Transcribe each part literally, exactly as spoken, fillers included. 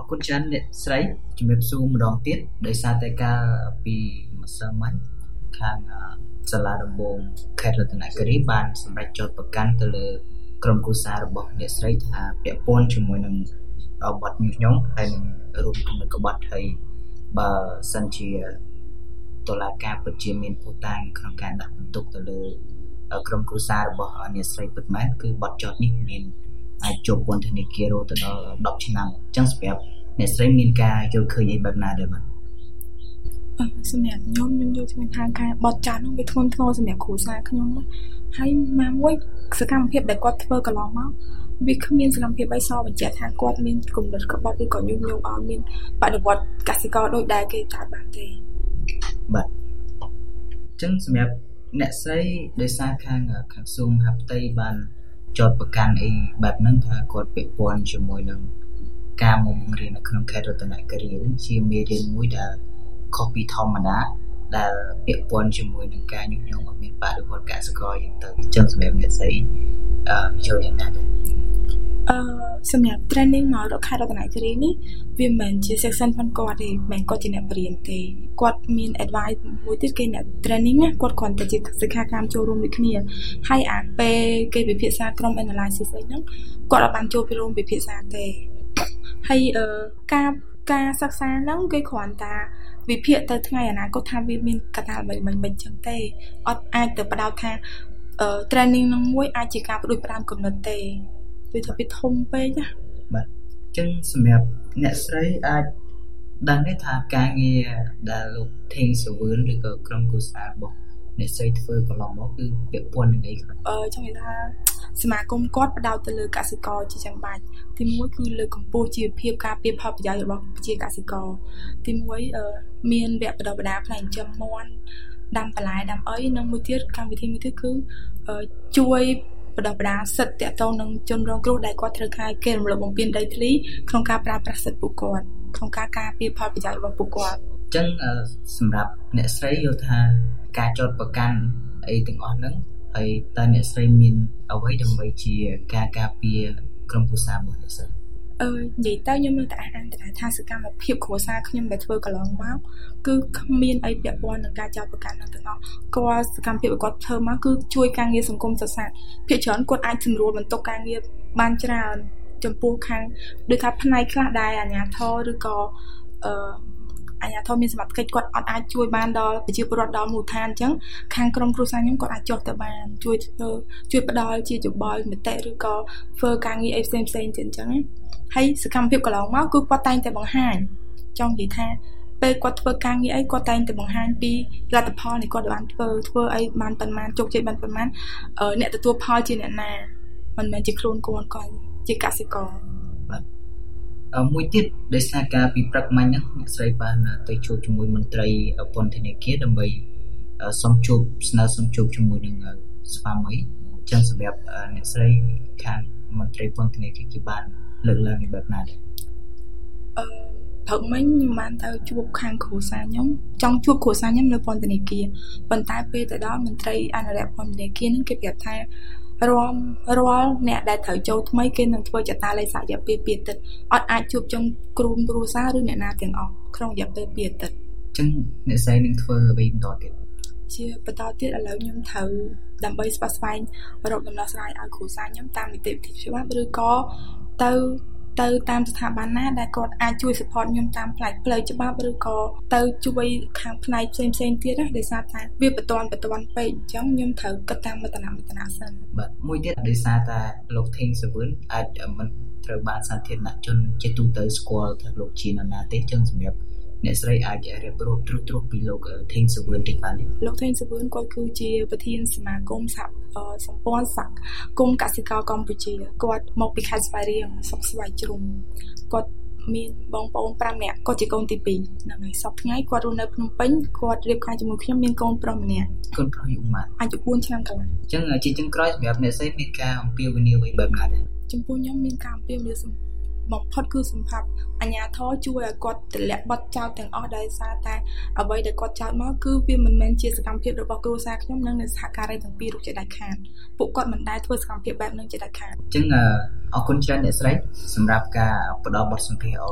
គុណច្រើនអ្នកស្រីជំរាបសួរម្ដងទៀតដោយសារតែការពីម្សិលមិញខាងសាលាដំបងខេត្តរតនគិរីបានសម្រេចចោទប្រកាន់ទៅលើក្រុមគ្រួសាររបស់អ្នកស្រីថាពាក់ព័ន្ធជាមួយនឹងបទញុះញង់ហើយនឹងរួមគំនិតក្បត់ហើយបើសិនជាតុលាការពិតជាមានភូតាំងក្នុងការដាក់បន្ទុកទៅលើក្រុមគ្រួសាររបស់អ្នកស្រីពិតមែនគឺបទចោទនេះមានអាចជាប់ពន្ធនាគាររហូតដល់ដប់ឆ្នាំអញ្ចឹងសម្រាប់អ្នកស្រីមានការយល់ឃើញអីបែបណាដែរបាទអឺសម្រាប់ខ្ញុំខ្ញុំយល់ថាខាងការបទចោទនោះវាធ្ងន់ធ្ងរសម្រាប់គ្រួសារខ្ញុំហើយមកមួយសកម្មភាពដែលគាត់ធ្វើកន្លងមកវាគ្មានសកម្មភាពអីសបញ្ជាក់ថាគាត់មានគំនិតក្បត់ឬក៏ញុះញង់ឲ្យមានបដិវត្តកសិករដូចដែលគេតាមបានទេបាទអញ្ចឹងសម្រាប់អ្នកស្រីដោយសារខាងខាងក្រសួងមហាផ្ទៃបានចោទប្រកាន់អីបែបហ្នឹងថាគាត់ពាក់ព័ន្ធជាមួយនឹងការមកបង្រៀននៅក្នុងខេត្តរតនគិរីជាមេរៀនមួយដែលខុសពីធម្មតាដែលពាក់ព័ន្ធជាមួយនឹងការញុះញង់ឲ្យមានបដិវត្តកសិករយ៉ាងទៅអញ្ចឹងសម្រាប់អ្នកស្រីអឺយល់យ៉ាងណាដែរអឺសម្រាប់ training មកដល់ខេត្តរតនគិរីនេះវាមិនជា section ផងគាត់ទេមិនគាត់ជាអ្នកបរិញ្ញាទេគាត់មាន advice មួយទៀតគេអ្នក training ណាគាត់គ្រាន់តែជាសិក្ខាកាមចូលរួមដូចគ្នាហើយអាពេលគេពិភាក្សាក្រុម analysis អីហ្នឹងគាត់អត់បានចូលរួមពិភាក្សាទេហើយអឺការការសិក្សាហ្នឹងគេគ្រាន់តែវិភាគទៅថ្ងៃអនាគតថាវាមានកត្តាអ្វីមិនមិនចឹងទេអត់អាចទៅបដោតថាអឺ training ហ្នឹងមួយអាចជាការបដិផ្ដាំកំណត់ទេវាថាវាធំពេកណាបាទអញ្ចឹងសម្រាប់អ្នកស្រីអាចដឹងទេថាការងារដែលលោកថេងសវឿនឬក៏ក្រុមគ្រួសាររបស់អ្នកស្រីធ្វើកន្លងមកគឺពាក់ព័ន្ធនឹងអីខ្លះអឺចង់និយាយថាសមាគមគាត់បដោតទៅលើកសិករជាចាំបាច់ទីមួយគឺលើកកម្ពស់ជីវភាពការពារផលប្រយោជន៍របស់ប្រជាកសិករទីមួយអឺមានវគ្គបណ្ដុះបណ្ដាលផ្នែកចិញ្ចឹមមាន់ដាំបន្លែដាំអីនិងមួយទៀតកម្មវិធីមួយទៀតគឺជួយបណ្ដុះបណ្ដាលសិទ្ធិតាក់ទងនឹងជនរងគ្រោះដែលគាត់ត្រូវការគេរំលោភបំពានដីធ្លីក្នុងការប្រើប្រាស់សិទ្ធិពួកគាត់ក្នុងការការពារផលប្រយោជន៍របស់ពួកគាត់អញ្ចឹងសម្រាប់អ្នកស្រីយល់ថាការចោទប្រកាន់អីទាំងអស់ហ្នឹងហើយតើអ្នកស្រីមានអ្វីដើម្បីជាការការពារក្រុមគ្រួសាររបស់អ្នកស្រីអឺនិយាយទៅខ្ញុំនៅតែអះអាងតែថាសកម្មភាពគ្រួសារខ្ញុំដែលធ្វើកន្លងមកគឺគ្មានអីពាក់ព័ន្ធនឹងការចោទប្រកាន់នោះទាំងអស់គាត់សកម្មភាពគាត់ធ្វើមកគឺជួយការងារសង្គមសាស្ត្រភាគច្រើនគាត់អាចសម្រួលបន្ទុកការងារបានច្រើនចំពោះខាងដូចថាផ្នែកខ្លះដែរអាជ្ញាធរឬក៏អឺអាជ្ញាធរមានសមត្ថកិច្ចគាត់អត់អាចជួយបានដល់ប្រជាពលរដ្ឋដល់មូលដ្ឋានអញ្ចឹងខាងក្រុមគ្រួសារខ្ញុំគាត់អាចចុះទៅបានជួយធ្វើជួយផ្ដល់ជាយោបល់មតិឬក៏ធ្វើការងារអីផ្សេងផ្សេងទៀតអញ្ចឹងហើយសកម្មភាពកន្លងមកគឺគាត់តែងតែបង្ហាញចង់និយាយថាពេលគាត់ធ្វើការងារអីគាត់តែងតែបង្ហាញពីលទ្ធផលនៃគាត់បានធ្វើធ្វើអីបានប៉ុន្មានជោគជ័យបានប៉ុន្មានអ្នកទទួលផលជាអ្នកណាមិនមែនជាខ្លួនកូនគាត់ជាកសិករបាទមួយទៀតដោយសារការពីព្រឹកមិញហ្នឹងអ្នកស្រីបានទៅជួបជាមួយមន្ត្រីពន្ធនាគារដើម្បីសុំជួបស្នើសុំជួបជាមួយនឹងស្វាមីអញ្ចឹងសម្រាប់អ្នកស្រីខាងមន្ត្រីពន្ធនាគារគេបានលើកឡើងបែបណាដែរអឺព្រឹកមិញខ្ញុំបានទៅជួបខាងគ្រួសារខ្ញុំចង់ជួបគ្រួសារខ្ញុំនៅពន្ធនាគារប៉ុន្តែពេលទៅដល់មន្ត្រីអនុរិទ្ធពន្ធនាគារហ្នឹងគេប្រាប់ថារាល់រាល់អ្នកដែលត្រូវចូលថ្មីគេនឹងធ្វើចតាលេខរយៈពេលពីរអាទិត្យអត់អាចជួបជុំក្រុមគ្រួសារឬអ្នកណាទាំងអស់ក្នុងរយៈពេលពីរអាទិត្យអញ្ចឹងអ្នកស្រីនឹងធ្វើអ្វីបន្តទៀតជាបន្តទៀតឥឡូវខ្ញុំត្រូវដើម្បីស្វាស្វែងរកដំណោះស្រាយឲ្យគ្រួសារខ្ញុំតាមនីតិវិធីច្បាប់ឬក៏ទៅទៅតាមស្ថាប័នណាដែលគាត់អាចជួយ support ខ្ញុំតាមផ្នែកផ្លូវច្បាប់ឬក៏ទៅជួយខាងផ្នែកផ្សេងផ្សេងទៀតណាដោយសារថាវាបន្តបន្តពេកអញ្ចឹងខ្ញុំត្រូវគិតតាមមតនមតនសិនបាទមួយទៀតដោយសារតែលោកថេងសវឿនអាចមិនត្រូវបានសាធារណជនជាទូទៅស្គាល់ថាលោកជានរណាទេអញ្ចឹងសម្រាប់អ្នកស្រីអាចរៀបរាប់ត្រួសត្រាសពីលោកថេងសវឿនតិចបានទេលោកថេងសវឿនគាត់គឺជាប្រធានសមាគមសហសម្ព័ន្ធសហគមន៍កសិករកម្ពុជាគាត់មកពីខេត្តស្វាយរៀងស្រុកស្វាយជ្រុំគាត់មានបងប្អូនប្រាំនាក់គាត់ជាកូនទីពីរហ្នឹងហើយសប្តាហ៍ថ្ងៃគាត់រស់នៅភ្នំពេញគាត់រៀបការជាមួយខ្ញុំមានកូនប្រុសម្នាក់កូនប្រុសអាយុប៉ុន្មានអាយុបួនឆ្នាំកន្លងអញ្ចឹងជាចុងក្រោយសម្រាប់អ្នកស្រីមានការអំពាវនាវអ្វីបែបណាដែរចំពោះខ្ញុំមានការអំពាវនាវបំផុតគឺសម្រាប់អាជ្ញាធរជួយឲ្យគាត់ទម្លាក់បទចោទទាំងអស់ដោយសារតែអ្វីដែលគាត់ចោទមកគឺវាមិនមែនជាសកម្មភាពរបស់គ្រួសារខ្ញុំនិងសហការីទាំងពីររូបជាដាច់ខាតពួកគាត់មិនដែលធ្វើសកម្មភាពបែបហ្នឹងជាដាច់ខាតអញ្ចឹងអរគុណច្រើនអ្នកស្រីសម្រាប់ការផ្ដល់បទសម្ភាសន៍ឲ្យ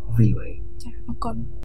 វី អូ អេចាអរគុណ